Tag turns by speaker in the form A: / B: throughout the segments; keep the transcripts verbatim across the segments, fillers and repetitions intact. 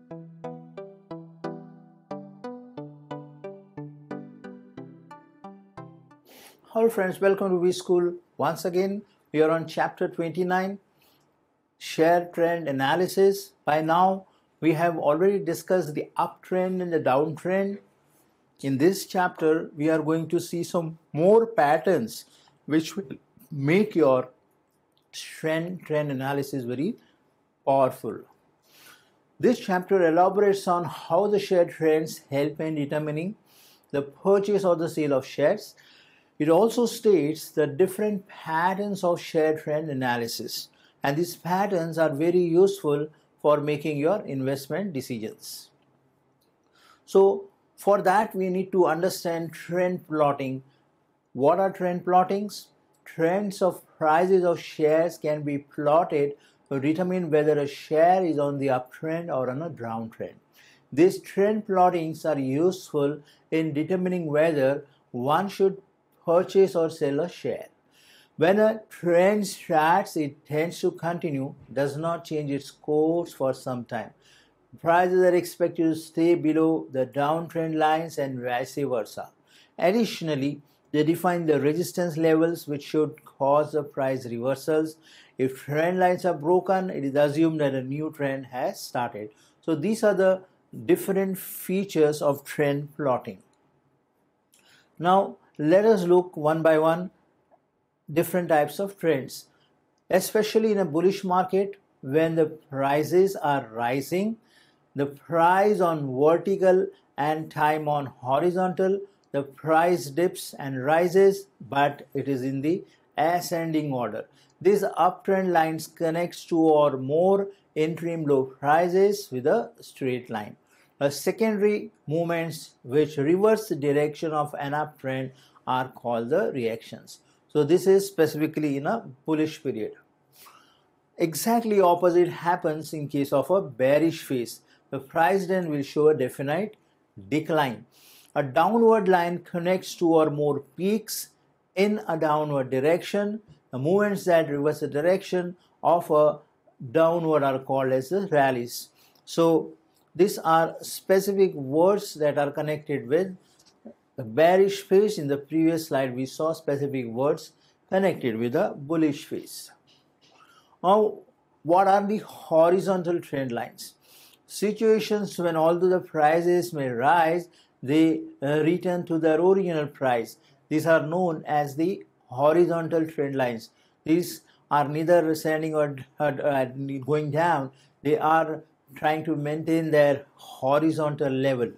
A: Hello friends, welcome to V School. Once again, we are on chapter twenty-nine, Share Trend Analysis. By now, we have already discussed the uptrend and the downtrend. In this chapter, we are going to see some more patterns which will make your trend, trend analysis very powerful. This chapter elaborates on how the share trends help in determining the purchase or the sale of shares. It also states the different patterns of share trend analysis, and these patterns are very useful for making your investment decisions. So for that we need to understand trend plotting. What are trend plottings? Trends of prices of shares can be plotted to determine whether a share is on the uptrend or on a downtrend. These trend plottings are useful in determining whether one should purchase or sell a share. When a trend starts, it tends to continue, does not change its course for some time. Prices are expected to stay below the downtrend lines and vice versa. Additionally, they define the resistance levels which should cause the price reversals. If trend lines are broken, it is assumed that a new trend has started. So these are the different features of trend plotting. Now, let us look one by one different types of trends. Especially in a bullish market, when the prices are rising, the price on vertical and time on horizontal, the price dips and rises, but it is in the ascending order. These uptrend lines connects two or more interim low prices with a straight line. A secondary movements which reverse the direction of an uptrend are called the reactions. So this is specifically in a bullish period. Exactly opposite happens in case of a bearish phase. The price then will show a definite decline. A downward line connects two or more peaks in a downward direction. The movements that reverse the direction of a downward are called as the rallies. So these are specific words that are connected with the bearish phase. In the previous slide, we saw specific words connected with the bullish phase. Now, what are the horizontal trend lines? Situations when although the prices may rise, they uh, return to their original price. These are known as the horizontal trend lines. These are neither ascending or uh, going down. They are trying to maintain their horizontal level.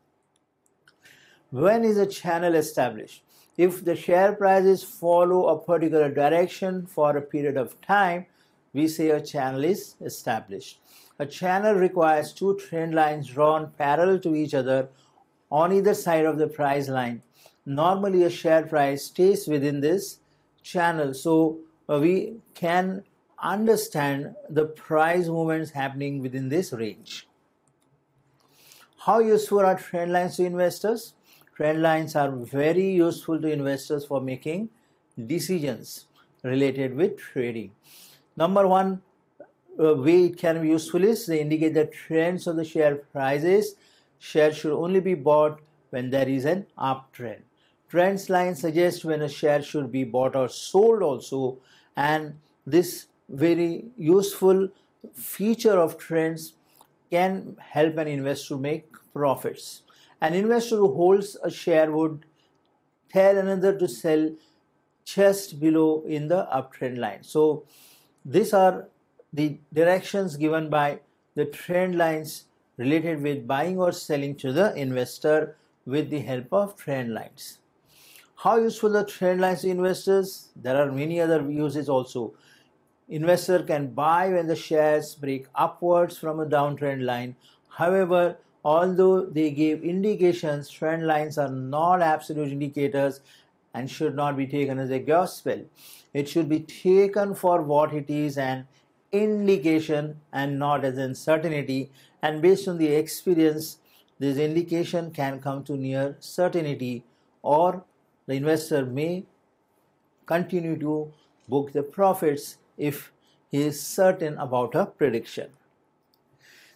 A: When is a channel established? If the share prices follow a particular direction for a period of time, we say a channel is established. A channel requires two trend lines drawn parallel to each other on either side of the price line. Normally, a share price stays within this channel, so uh, we can understand the price movements happening within this range. How useful are trend lines to investors? Trend lines are very useful to investors for making decisions related with trading. Number one uh, way it can be useful is they indicate the trends of the share prices. Shares should only be bought when there is an uptrend. Trends line suggests when a share should be bought or sold also, and this very useful feature of trends can help an investor make profits. An investor who holds a share would tell another to sell just below in the uptrend line. So these are the directions given by the trend lines related with buying or selling to the investor with the help of trend lines. How useful are trend lines to investors? There are many other uses also. Investor can buy when the shares break upwards from a downtrend line. However, although they give indications, trend lines are not absolute indicators and should not be taken as a gospel. It should be taken for what it is, an indication and not as uncertainty. And based on the experience, this indication can come to near certainty, or the investor may continue to book the profits if he is certain about a prediction.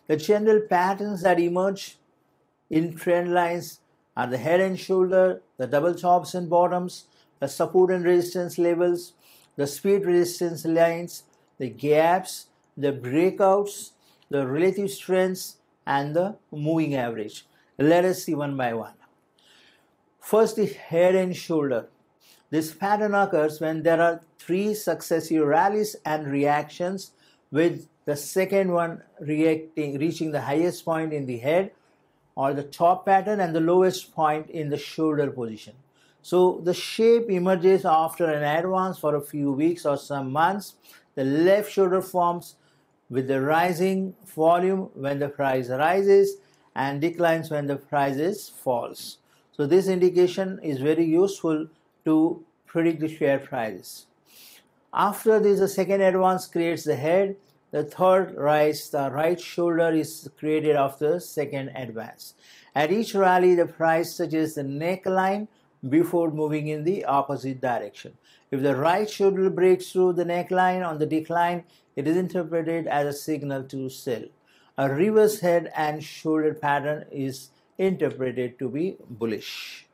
A: The general patterns that emerge in trend lines are the head and shoulder, the double tops and bottoms, the support and resistance levels, the speed resistance lines, the gaps, the breakouts, the relative strengths, and the moving average. Let us see one by one. First, the head and shoulder. This pattern occurs when there are three successive rallies and reactions, with the second one reacting, reaching the highest point in the head or the top pattern and the lowest point in the shoulder position. So the shape emerges after an advance for a few weeks or some months. The left shoulder forms with the rising volume when the price rises and declines when the price falls. So this indication is very useful to predict the share prices. After this, the second advance creates the head. The third rise, the right shoulder, is created after the second advance. At each rally, the price touches the neckline before moving in the opposite direction. If the right shoulder breaks through the neckline on the decline, it is interpreted as a signal to sell. A reverse head and shoulder pattern is interpreted to be bullish.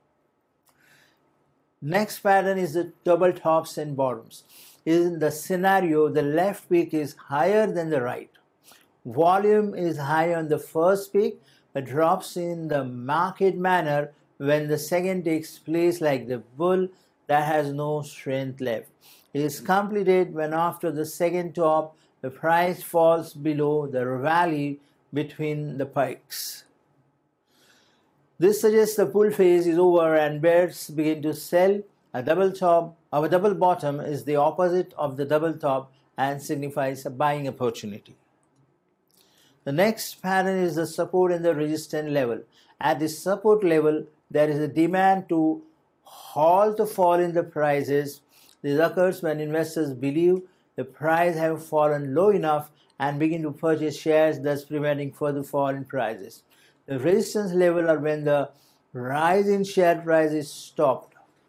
A: Next pattern is the double tops and bottoms. In the scenario, the left peak is higher than the right. Volume is high on the first peak, but drops in the market manner when the second takes place, like the bull that has no strength left. It is completed when after the second top, the price falls below the valley between the peaks. This suggests the bull phase is over and bears begin to sell. A double top or a double bottom is the opposite of the double top and signifies a buying opportunity. The next pattern is the support and the resistance level. At the support level, there is a demand to halt the fall in the prices. This occurs when investors believe the price have fallen low enough and begin to purchase shares, thus preventing further fall in prices. The resistance level are when the rise in share price is stopped.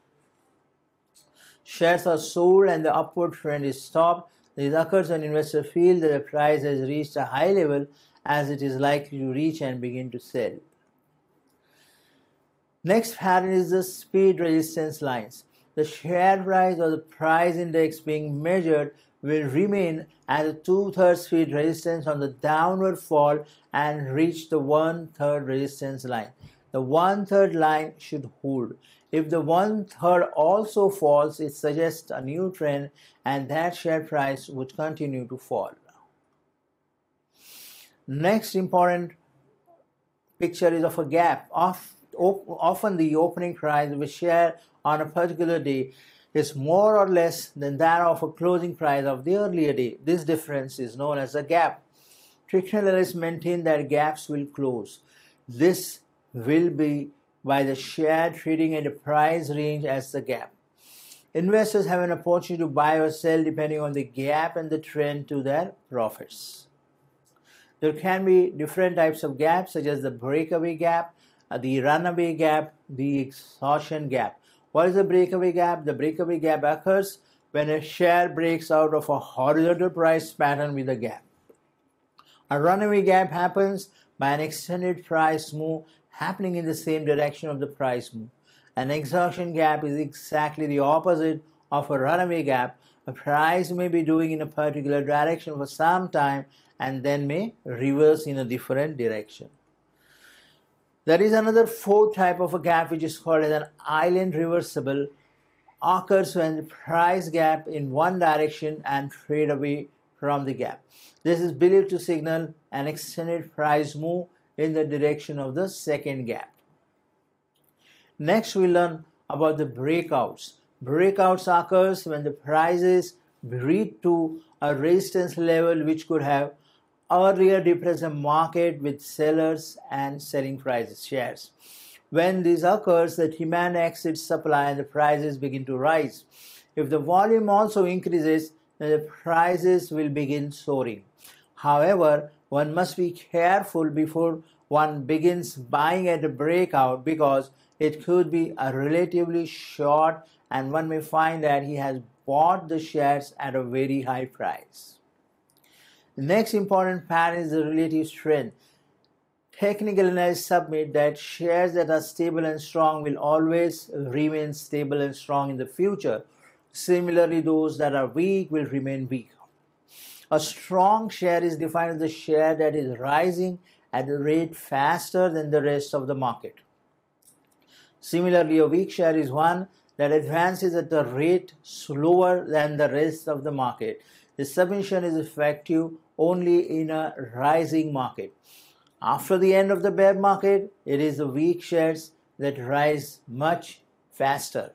A: Shares are sold and the upward trend is stopped. This occurs when investors feel that the price has reached a high level as it is likely to reach and begin to sell. Next pattern is the speed resistance lines. The share price or the price index being measured will remain at a two-thirds speed resistance on the downward fall and reach the one-third resistance line. The one-third line should hold. If the one-third also falls, it suggests a new trend and that share price would continue to fall. Next important picture is of a gap. Often the opening price of a share on a particular day is more or less than that of a closing price of the earlier day. This difference is known as a gap. Traditional analysts maintain that gaps will close. This will be by the share trading at a price range as the gap. Investors have an opportunity to buy or sell depending on the gap and the trend to their profits. There can be different types of gaps, such as the breakaway gap, the runaway gap, the exhaustion gap. What is the breakaway gap? The breakaway gap occurs when a share breaks out of a horizontal price pattern with a gap. A runaway gap happens by an extended price move happening in the same direction of the price move. An exhaustion gap is exactly the opposite of a runaway gap. A price may be doing in a particular direction for some time and then may reverse in a different direction. There is another fourth type of a gap which is called as an island reversible. Occurs when the price gap in one direction and trade away from the gap. This is believed to signal an extended price move in the direction of the second gap. Next, we learn about the breakouts. Breakouts occurs when the prices reach to a resistance level which could have earlier depressed the market with sellers and selling prices shares. When this occurs, the demand exceeds supply and the prices begin to rise. If the volume also increases, then the prices will begin soaring. However, one must be careful before one begins buying at a breakout, because it could be a relatively short and one may find that he has bought the shares at a very high price. The next important pattern is the relative strength. Technical analysts submit that shares that are stable and strong will always remain stable and strong in the future. Similarly, those that are weak will remain weak. A strong share is defined as the share that is rising at a rate faster than the rest of the market. Similarly, a weak share is one that advances at a rate slower than the rest of the market. The submission is effective only in a rising market. After the end of the bear market, it is the weak shares that rise much faster.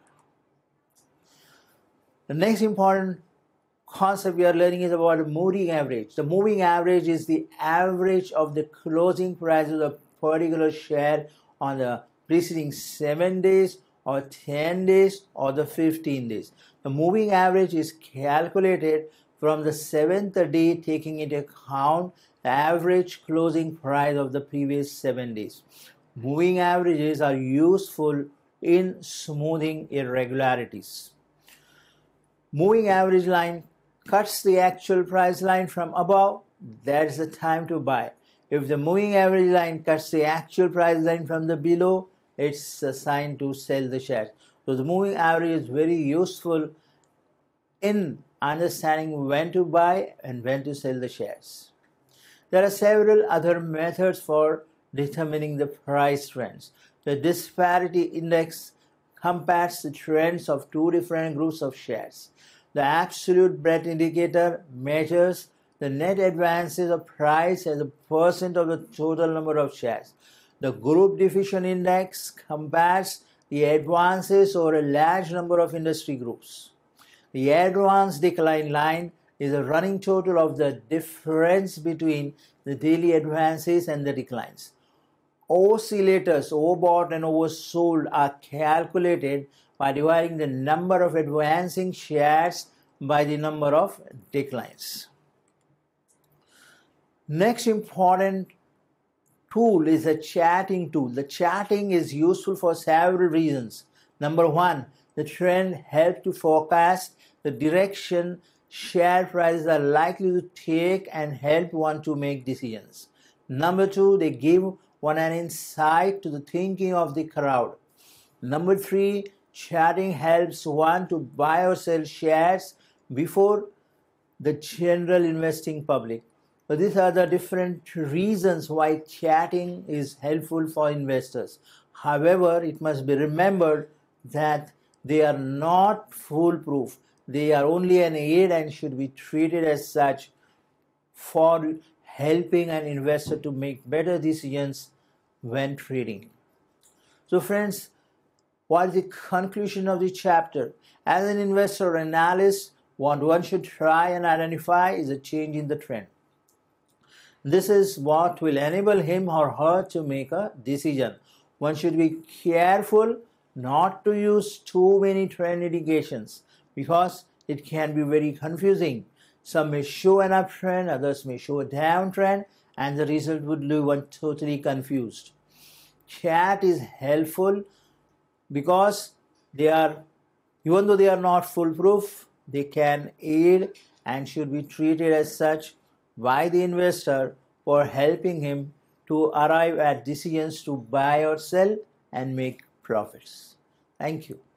A: The next important concept we are learning is about the moving average. The moving average is the average of the closing price of a particular share on the preceding seven days or ten days or the fifteen days. The moving average is calculated from the seventh day, taking into account the average closing price of the previous seven days. Moving averages are useful in smoothing irregularities. Moving average line cuts the actual price line from above. That is the time to buy. If the moving average line cuts the actual price line from the below, it's a sign to sell the shares. So the moving average is very useful in understanding when to buy and when to sell the shares. There are several other methods for determining the price trends. The disparity index compares the trends of two different groups of shares. The absolute breadth indicator measures the net advances of price as a percent of the total number of shares. The group diffusion index compares the advances over a large number of industry groups. The advance decline line is a running total of the difference between the daily advances and the declines. Oscillators, overbought and oversold, are calculated by dividing the number of advancing shares by the number of declines. Next important tool is a charting tool. The charting is useful for several reasons. Number one, the trend helps to forecast the direction share prices are likely to take and help one to make decisions. Number two, they give one an insight to the thinking of the crowd. Number three, charting helps one to buy or sell shares before the general investing public. So these are the different reasons why charting is helpful for investors. However, it must be remembered that they are not foolproof. They are only an aid and should be treated as such for helping an investor to make better decisions when trading. So friends, what is the conclusion of the chapter? As an investor or analyst, what one should try and identify is a change in the trend. This is what will enable him or her to make a decision. One should be careful not to use too many trend indications because it can be very confusing. Some may show an uptrend, others may show a downtrend, and the result would leave one totally confused. Chart is helpful because they are, even though they are not foolproof, they can aid and should be treated as such by the investor for helping him to arrive at decisions to buy or sell and make profits. Thank you.